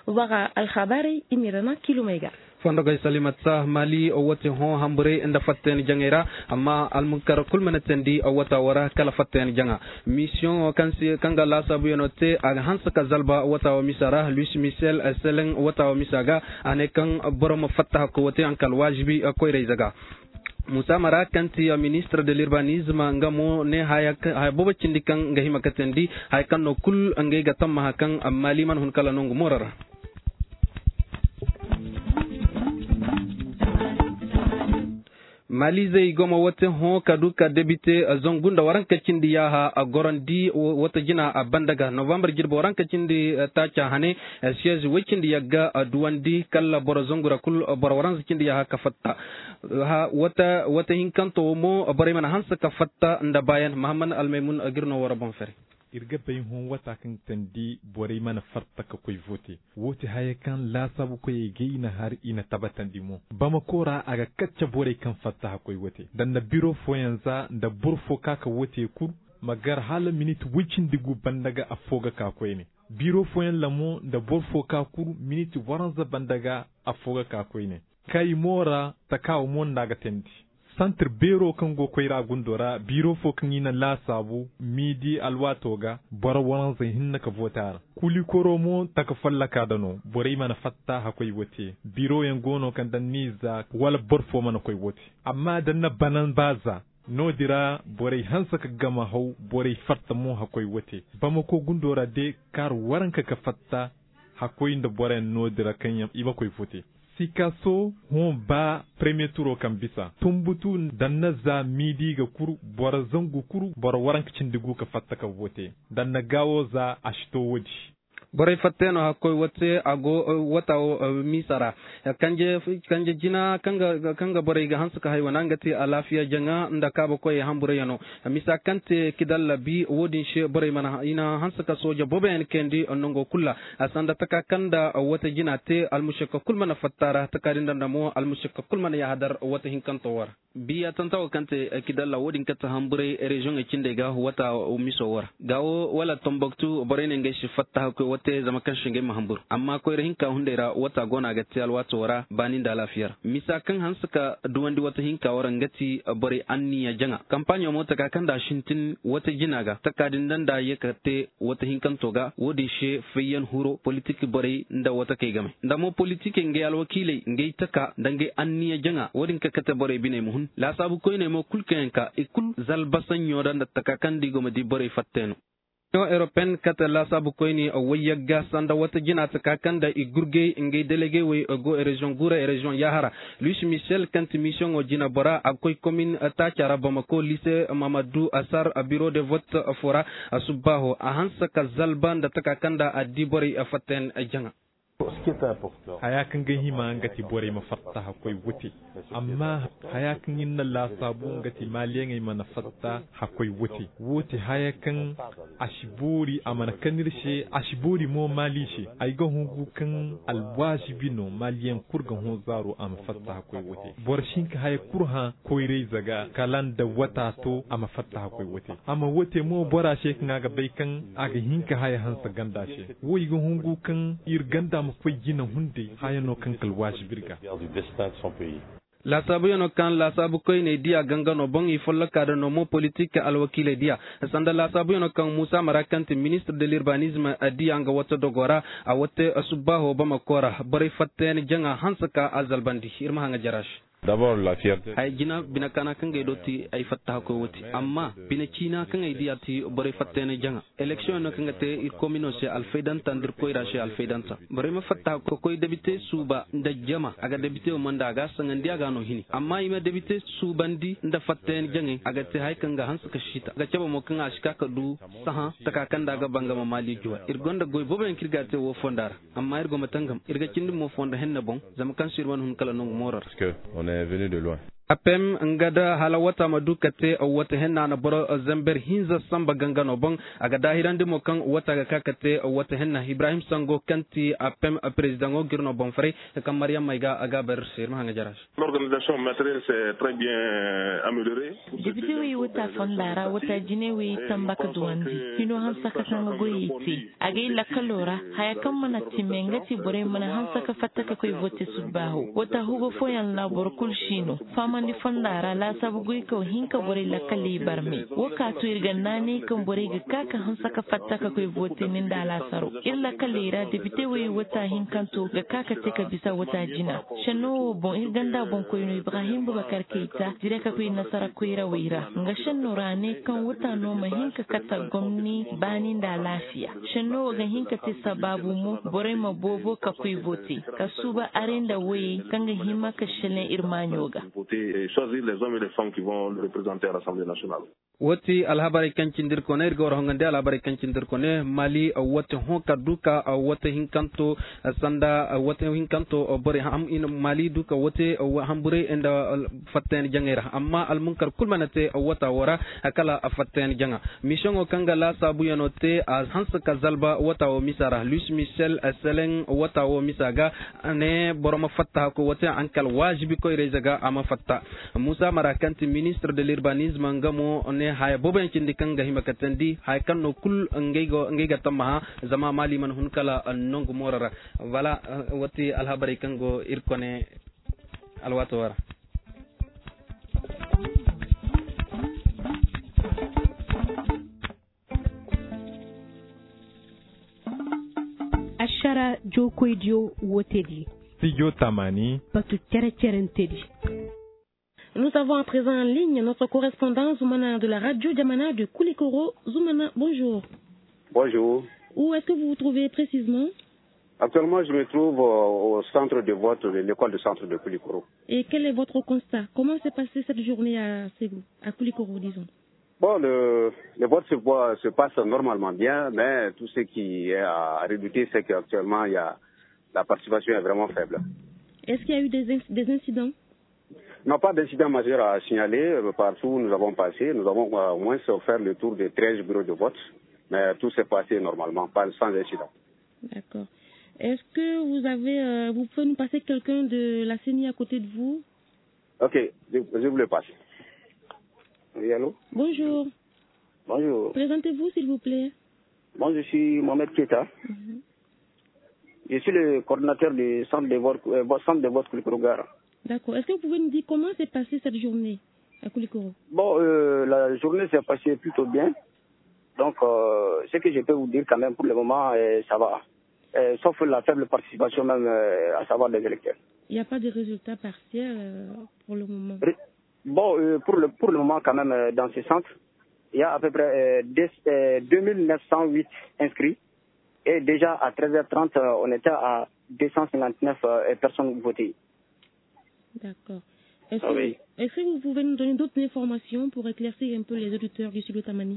waga alkhabari imirana kilomega fondoga salimatsa mali o wote ho hambure inda fatten jangera amma almunkar kulmanatendi o wata wara kala fatten janga mission kansi kanga la sabu yonote aga hansa kazalba wata wa misara Luis Michel Seleng wata wa misaga anekan borom fatta ko wote ankal wajibi ko reizaga Musa Mara kanti ministre de l'urbanisme ngamo ne haya bobo cindikan ngahima katendi hay kanno kul angay gatam mahakan mali man hun kala nongu morara Malize goma wote ho kaduka debite zongunda waranka cindi yaha gorandi wata jina bandaga November jirbo waranka cindi tacha hane siege wicindi yaga duwandi kala bora zongura kul bora waranka cindi yaha kafatta ha wata hinkanto mo bora mana hansa kafatta nda bayan Muhammad Almaymun agirno wara bonfere irga bayin hon wata kan tandi bore mana farta ka koy vote haye kan la sabu koy geina har ina tabatan dimo bama kora aga kacca bore kan fatta ha koy wote dan na biro fo yanza da burfo kaka wote kur magar hala minute wicin digu bandaga afoga ka koy ne biro fo yan lamo da burfo ka kur minute waranza bandaga afoga ka koy ne kai mora takaw mon daga tendi Centre bero kango koira gundora biro fo kangina la sabu midi alwatoga bora waran zai hinna ka votar kuli koromo taka fallaka dano bore mana fatta hakoy wote biro yan gono kan dan niza wala borfo mana koy wote amma dan na banan baza no dira bore hansa ka gama hau bore fatta mo hakoy wote bamako gundora de kar waranka ka fatta hakoy nda bore no dira kanyam iba koy vote Sikaso hon ba premier tour kambisa tumbutu danna za midi ga kuru bora zangu kuru bora warankicin digu ka fatta ka vote danna gawo za ashto wodi boray fatteno hakkoy wote ago wata misara kanje jina kanga boray ga hansuka hay wanangati alafiya janga nda kaba koy hambure yano misa kante kidalla bi wodin she boray mana ina hansuka soja boben kendi onongo kulla asanda taka kanda wata jina te almushaka kulmana fattara takarinda ndamo almushaka kulmana ya hadar wata hinkanto war biya tantaw kante kidalla wodin kata hambure region e cinde ga wata miso war gawo wala Tombouctou boray ne ngai fatta hakkoy te zama kan shinge mahambur amma ko hinka hundera wata gona ga tial wato wara banin da lafiyar misa kan hansuka duwandi wata hinka waran gati bare anniya janga kampanya mota ka kan da shintin wata jinaga takadin dan da yakate wata hinkan toga wodi she fayan huro politiki bare nda wata kai game nda mo politiki nge alwakile nge taka dange anniya janga wodin ka kata bare bine muhun la sabu ko ne mo kulkenka ikul zalbasan yodan da takakan digo madi bare fatteno Union Européenne kata la sabu koyni wayaga sanda wata jina takakan da igurge ingay délégué way go région Goura et région Yahara Luis Michel kanti mission o jina bora akoy commune Tachara Bamako lycée Mamadou Assar bureau de vote fora subaho ahansa kazalban da takakan da adibori faten janga hayakan ga hima ngati bore ma fatta hakoy wuti amma hayakan inna la sabu ngati maliyan ay mana fatta hakoy wuti hayakan ashiburi amana kanirshe ashiburi mo malishe ay ga hungu kan alwajibi no maliyan kurga ho zaro am fatta hakoy wuti borshin ka hay kurha koy zaga kalan da wata to am fatta hakoy wuti amma wuti mo bora she kan ga baikan aga hinka hay hansa ganda she woy ga hungu kan ir ganda koy gina hunde hayano kankal wajibirga la sabu yono kan la sabu koy ne dia gangano bongi folla kada no mo politique alwakile dia sanda la sabu yono kan Musa Marakanti ministre de l'urbanisme dia anga wata dogora a wata subaho bama kora bari fatten janga hansaka azalbandi irma hanga jarash D'abord la fierté. Ay jina bina kana kan ngay doti ay fatta ko woti amma bina china kan ngay diati bari fattene janga election no kan ngate il commune se alfaidan tandir ko ira se alfaidanta bari ma fatta ko koy debité suba nda jama aga debité o manda ga sangandi aga no hini amma ima debité subandi nda fattene jangi aga te hay kan ga hansu ka shita ga caba mo kan ashika ka du saha taka kan daga banga ma mali juwa irgonda goy boben kirgate wo fondara amma irgo matangam irga cindi mo fonda henna bon zama kan sirwan hun kala no morar parce que on est venu de loin. apem ngada halawata madukate wata henna na boro zamber hinza samba gangano bon aga dahirande mo kan wata ga kakate wata henna Ibrahim Sango kanti apem president o girno bon fare kan Mariam Maiga aga ber sir ma nga jarash. L'organisation matérielle s'est très bien améliorée. Depuis wi wata fondara wata jine wi tambaka duwandi hino han saka kan goyiti aga illa kalora haya kan mana timenga ti bore mana han saka fataka koy vote subahu wata hugo foyan la bor kulshino fama ni fondara la sabu goy ko hinka bore la kali barmi waka to irga nani kan bore ga kaka han saka fataka koy vote nin da la saro illa kalira depuis wi wata hinkanto ga kaka te ka bisa wata jina shano bon irganda bon koy no Ibrahim Boubacar Keita direka koy nasara koy rawira nga shanno rane kan wata no mahinka kata gomni bani da lafiya shanno ga hinka te sababu mu bore ma bobo ka koy vote ka suba arenda way kan ga hima ka shelen irmanyoga choisir les hommes et les femmes qui vont le représenter à l'Assemblée nationale. Wati alhabari kancindir kone irgor hongande alhabari kancindir kone Mali wati honka duka wati hinkanto sanda wati hinkanto bore ham in Mali duka wati hambure enda fatten jangera amma al munkar kulmanate wata wara akala fatten janga mission kanga la sabu yanote az hansa kazalba wata o misara Luis Michel Seleng wata o misaga ne boroma fatta ko wati ankal wajibi ko rezaga ama fatta Musa Marakanti ministre de l'urbanisme ngamo ne hay boben cindi kanga himakatandi hay kanno kul ngeyga tamaha zama mali man hunkala nongo morara wala wati alhabari kango irkone alwato wara ashara jokoidio wotedi studio tamani batu tedi. Nous avons à présent en ligne notre correspondant Zoumana de la radio Diamana de Koulikoro. Zoumana, bonjour. Bonjour. Où est-ce que vous vous trouvez précisément? Actuellement, je me trouve au centre de vote de l'école de centre de Koulikoro. Et quel est votre constat? Comment s'est passée cette journée à Koulikoro, disons? Bon, le vote se passe normalement bien, mais tout ce qui est à redouter, c'est qu'actuellement, la participation est vraiment faible. Est-ce qu'il y a eu des incidents? Non, pas d'incident majeur à signaler. Partout où nous avons passé, nous avons au moins fait le tour de 13 bureaux de vote, mais tout s'est passé normalement, pas sans incident. D'accord. Est-ce que vous pouvez nous passer quelqu'un de la CENI à côté de vous? Ok, je vous le passe. Oui, allô? Bonjour. Bonjour. Présentez-vous, s'il vous plaît. Moi, je suis Mohamed Keita. Je suis le coordinateur du centre de vote Koulikoro-Gare. D'accord. Est-ce que vous pouvez nous dire comment s'est passée cette journée à Koulikoro? Bon, la journée s'est passée plutôt bien. Donc, ce que je peux vous dire quand même pour le moment, ça va. Sauf la faible participation même, à savoir des électeurs. Il n'y a pas de résultats partiels pour le moment? Bon, pour le moment quand même, dans ce centre, il y a à peu près 2908 inscrits. Et déjà à 13h30, on était à 259 personnes votées. D'accord. Est-ce que vous pouvez nous donner d'autres informations pour éclaircir un peu les auditeurs du Studio Tamani?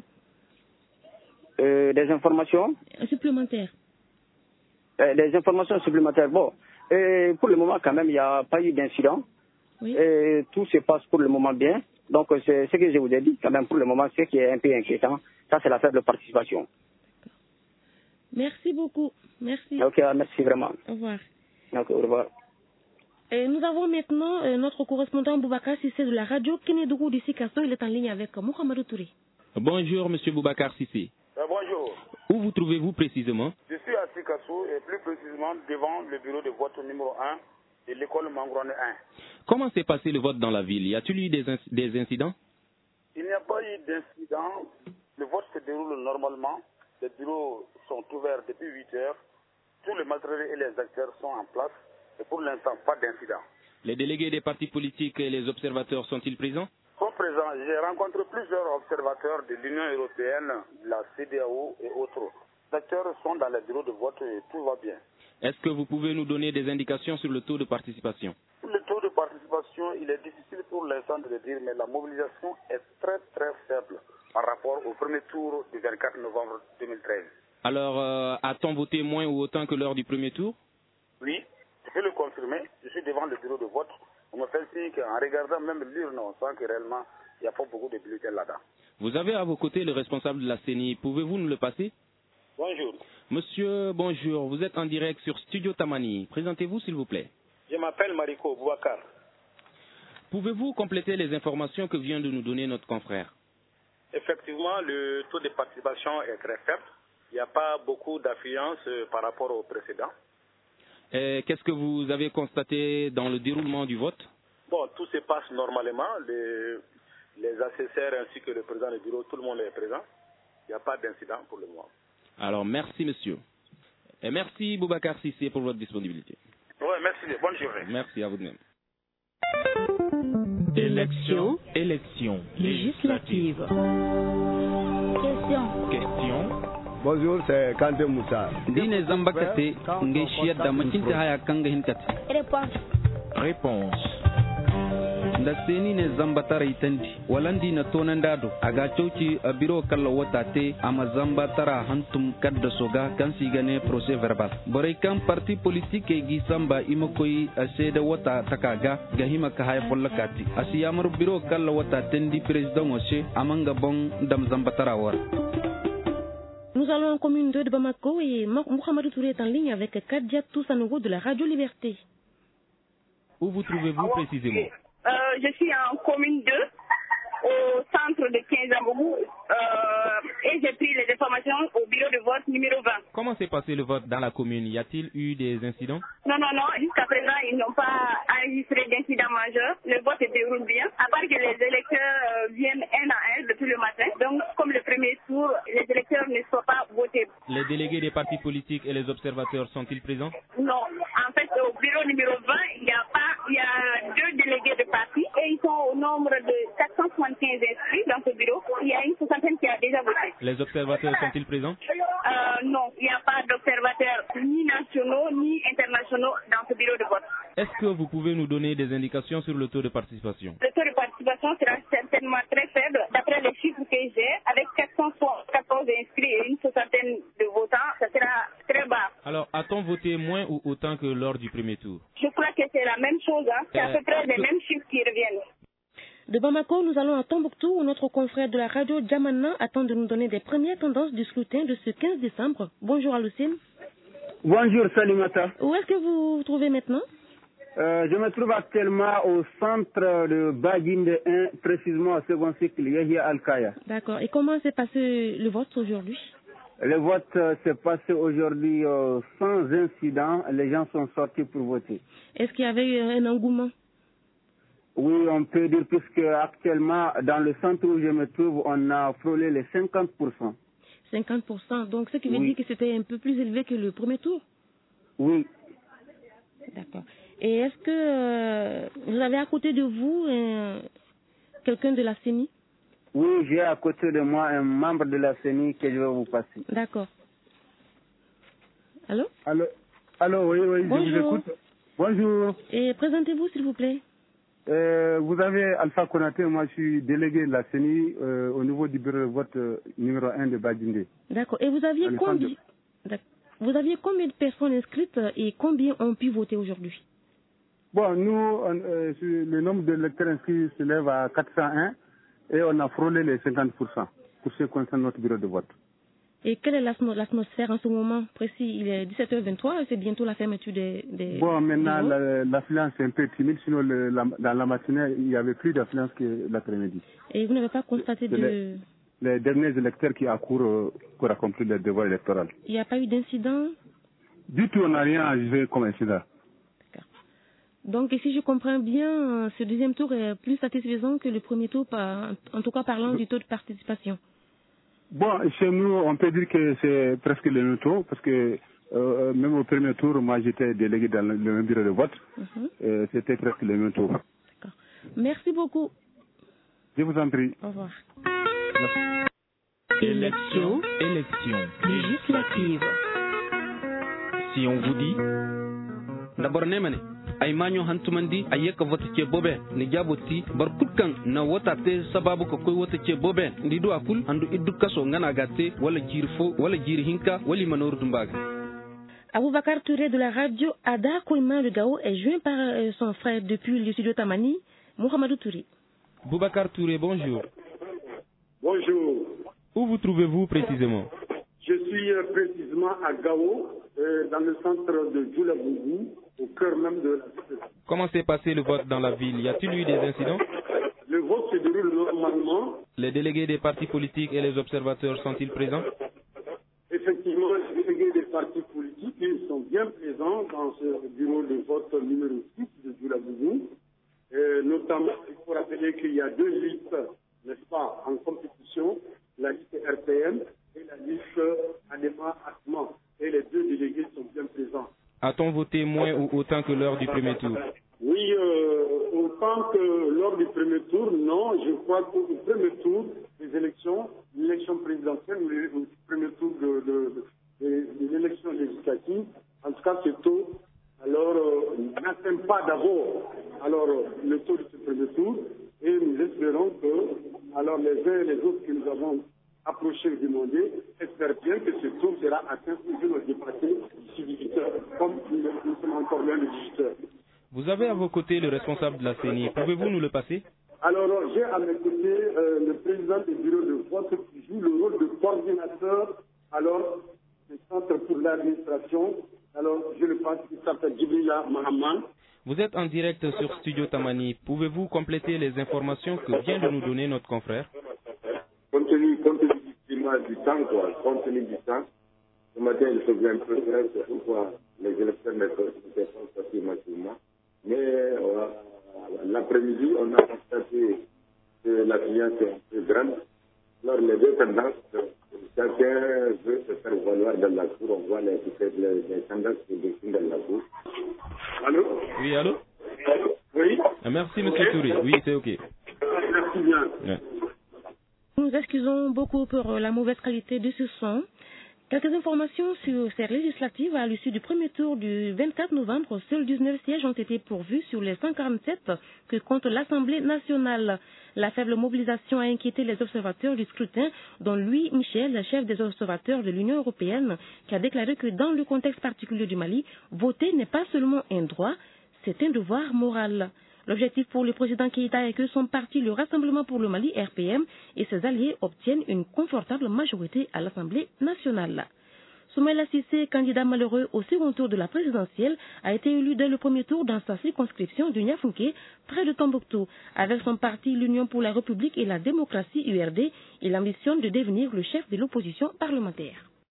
Des informations supplémentaires. Des informations supplémentaires. Bon, pour le moment quand même, il n'y a pas eu d'incident. Oui. Tout se passe pour le moment bien. Donc c'est ce que je vous ai dit quand même pour le moment, ce qui est un peu inquiétant, ça c'est la faible participation. D'accord. Merci beaucoup. Merci. Ok, merci vraiment. Au revoir. Ok, au revoir. Et nous avons maintenant notre correspondant Boubacar Sissé de la radio Kénédougou de Sikasso. Il est en ligne avec Mohamedou Touré. Bonjour, monsieur Boubacar Sissé. Bonjour. Où vous trouvez-vous précisément? Je suis à Sikasso et plus précisément devant le bureau de vote numéro 1 de l'école Mangrone 1. Comment s'est passé le vote dans la ville? Y a-t-il eu des incidents? Il n'y a pas eu d'incident. Le vote se déroule normalement. Les bureaux sont ouverts depuis 8 heures. Tous les matériels et les acteurs sont en place. Et pour l'instant, pas d'incident. Les délégués des partis politiques et les observateurs sont-ils présents? Sont présents. J'ai rencontré plusieurs observateurs de l'Union européenne, de la CEDEAO et autres. Les acteurs sont dans les bureaux de vote et tout va bien. Est-ce que vous pouvez nous donner des indications sur le taux de participation? Le taux de participation, il est difficile pour l'instant de le dire, mais la mobilisation est très très faible par rapport au premier tour du 24 novembre 2013. Alors, a-t-on voté moins ou autant que lors du premier tour? Oui, je peux le confirmer. Je suis devant le bureau de vote On me fait signe qu'en regardant même l'urne, on sent que réellement, il n'y a pas beaucoup de bulletins là-dedans. Vous avez à vos côtés le responsable de la CENI. Pouvez-vous nous le passer? Bonjour. Monsieur, bonjour. Vous êtes en direct sur Studio Tamani. Présentez-vous, s'il vous plaît. Je m'appelle Mariko Bouakar. Pouvez-vous compléter les informations que vient de nous donner notre confrère? Effectivement, le taux de participation est très faible. Il n'y a pas beaucoup d'affluence par rapport au précédent. Qu'est-ce que vous avez constaté dans le déroulement du vote? Bon, tout se passe normalement. Les assesseurs ainsi que le président du bureau, tout le monde est présent. Il n'y a pas d'incident pour le moment. Alors, merci, monsieur. Et merci, Boubacar Sissé, pour votre disponibilité. Oui, merci. Bonne journée. Merci à vous de même. Élection législative. Question. Bonjour, c'est Kanté Moussa. Dine Zambakate, Ngeshia Damakinta Haya Kanga Hinkati. Réponse. Da seni ne zambatara itandi walandi na tonandado aga chauci a biro kala watate ama zambatara hantum kadda soga kan sigane procès verbal boray kan parti politique gi samba imakoy aseda wata takaga gahima ka hay follakati asiyamar biro kala watate ndi président oche amanga bon dam zambatara war. Nous allons en commune 2 de Bamako et Mohamedou Touré est en ligne avec Kadia Toussanogo de la Radio Liberté. Où vous trouvez-vous précisément? Je suis en commune 2, au centre de Kinzabougou, et j'ai pris les informations au bureau de vote numéro 20. Comment s'est passé le vote dans la commune? Y a-t-il eu des incidents? Non, jusqu'à présent, ils n'ont pas enregistré d'incidents majeurs. Le vote se déroule bien, à part que les électeurs viennent un à un depuis le matin. Donc, comme le premier tour, les électeurs ne sont pas votés. Les délégués des partis politiques et les observateurs sont-ils présents? Non, en fait, au bureau numéro 20, il y a 2 délégués de partis et ils sont au nombre de 475 inscrits dans ce bureau. Il y a une soixantaine qui a déjà voté. Les observateurs sont-ils présents? Non, il n'y a pas d'observateurs ni nationaux ni internationaux dans ce bureau de vote. Est-ce que vous pouvez nous donner des indications sur le taux de participation? Le taux de participation sera certainement très faible d'après les chiffres que j'ai. Avec 414 inscrits et une soixantaine de votants, ça sera très bas. Alors, a-t-on voté moins ou autant que lors du premier tour? Je crois que c'est la même chose. C'est à peu près les mêmes chiffres qui reviennent. De Bamako, nous allons à Tombouctou où notre confrère de la radio Djamana attend de nous donner des premières tendances du scrutin de ce 15 décembre. Bonjour Aloussine. Bonjour Salimata. Où est-ce que vous vous trouvez maintenant? Je me trouve actuellement au centre de Badjinde 1, précisément au second cycle, Yahya Al-Kaya. D'accord. Et comment s'est passé le vote aujourd'hui? Le vote s'est passé aujourd'hui sans incident. Les gens sont sortis pour voter. Est-ce qu'il y avait un engouement? Oui, on peut dire, puisque actuellement, dans le centre où je me trouve, on a frôlé les 50%. 50%, donc ce qui veut dire que c'était un peu plus élevé que le premier tour? Oui. D'accord. Et est-ce que vous avez à côté de vous quelqu'un de la CENI? Oui, j'ai à côté de moi un membre de la CENI que je vais vous passer. D'accord. Allô? Allô, oui, bonjour. Je vous écoute. Bonjour. Et présentez-vous, s'il vous plaît. Vous avez Alpha Konaté, moi je suis délégué de la CENI au niveau du bureau de vote numéro 1 de Badjinde. D'accord. Et vous aviez combien de personnes inscrites et combien ont pu voter aujourd'hui? Bon, nous, le nombre d'électeurs inscrits se lève à 401 et on a frôlé les 50% pour ce qui concerne notre bureau de vote. Et quelle est l'atmosphère en ce moment précis? Il est 17h23 et c'est bientôt la fermeture des... Bon, maintenant, l'affluence est un peu timide, sinon dans la matinée, il y avait plus d'affluence que l'après-midi. Et vous n'avez pas constaté les derniers électeurs qui accourent pour accomplir leur devoir électoral. Il n'y a pas eu d'incident? Du tout, on n'a rien à juger comme incident. D'accord. Donc, et si je comprends bien, ce deuxième tour est plus satisfaisant que le premier tour, en tout cas parlant du taux de participation. Bon, chez nous, on peut dire que c'est presque le même taux, parce que même au premier tour, moi j'étais délégué dans le même bureau de vote. C'était presque le même taux. D'accord. Merci beaucoup. Je vous en prie. Au revoir. Élection législative. Si on vous dit... D'abord, Nemane. ay maño hantumandi ayeka vote ce bobe ni jaboti bar kulkan na wota te sababu ko koy wote ce bobe ndi do akul andu iddu kaso ngana gatte wala jirfo wala jiri hinka wali manor dumbaga. Aboubakar Touré de la radio Ada Koima de Gao est joint par son frère depuis le studio Tamani, Mohamedou Touré. Boubacar Touré, bonjour. Bonjour. Où vous trouvez-vous précisément? Je suis précisément à Gao, dans le centre de Djoulabougou, au cœur même de la ville. Comment s'est passé le vote dans la ville? Y a-t-il eu des incidents? Le vote se déroule normalement. Les délégués des partis politiques et les observateurs sont-ils présents? Effectivement, les délégués des partis politiques ils sont bien présents dans ce bureau de vote numéro 6 de Djoulabougou. Notamment, il faut rappeler qu'il y a 2 listes, n'est-ce pas, en compétition, la liste RPM et la liste Adema Atman. Et les 2 délégués sont bien présents. A-t-on voté moins ou autant que lors du premier tour? Oui, autant que lors du premier tour, non. Je crois qu'au premier tour des élections, l'élection présidentielle ou le premier tour de l'élection législative, en tout cas c'est tôt, alors n'atteint pas d'abord le taux de ce premier tour et nous espérons que alors les uns et les autres que nous avons approchés et demandés espèrent bien que ce taux sera atteint ou que nous dépasser d'ici 18 heures, comme nous sommes encore loin de 18 heures. Vous avez à vos côtés le responsable de la CENI. Pouvez-vous nous le passer? Alors, j'ai à mes côtés le président du bureau de vote qui joue le rôle de coordinateur du centre pour l'administration. Alors, je le passe, il s'appelle Djibrila Mahaman. Vous êtes en direct sur Studio Tamani. Pouvez-vous compléter les informations que vient de nous donner notre confrère? Compte tenu du temps, compte tenu du temps, ce matin, il faisait un peu grève, c'est pourquoi les électeurs ne peuvent pas sortir massivement. Mais l'après-midi, on a constaté que la cliente est un peu grande. Alors, les 2 tendances, chacun veut se faire valoir dans la cour. On voit les tendances qui dessinent dans la cour. Allô? Oui, allô? Oui. Merci, M. Touré. Oui, c'est OK. Merci bien. Ouais. Nous excusons beaucoup pour la mauvaise qualité de ce son. Quelques informations sur ces législatives. À l'issue du premier tour du 24 novembre, seuls 19 sièges ont été pourvus sur les 147 que compte l'Assemblée nationale. La faible mobilisation a inquiété les observateurs du scrutin, dont Louis Michel, chef des observateurs de l'Union européenne, qui a déclaré que dans le contexte particulier du Mali, voter n'est pas seulement un droit, c'est un devoir moral. L'objectif pour le président Keïta est que son parti, le Rassemblement pour le Mali, RPM, et ses alliés obtiennent une confortable majorité à l'Assemblée nationale. Soumaïla Cissé, candidat malheureux au second tour de la présidentielle, a été élu dès le premier tour dans sa circonscription du Niafunké, près de Tombouctou. Avec son parti, l'Union pour la République et la démocratie URD, il ambitionne de devenir le chef de l'opposition parlementaire.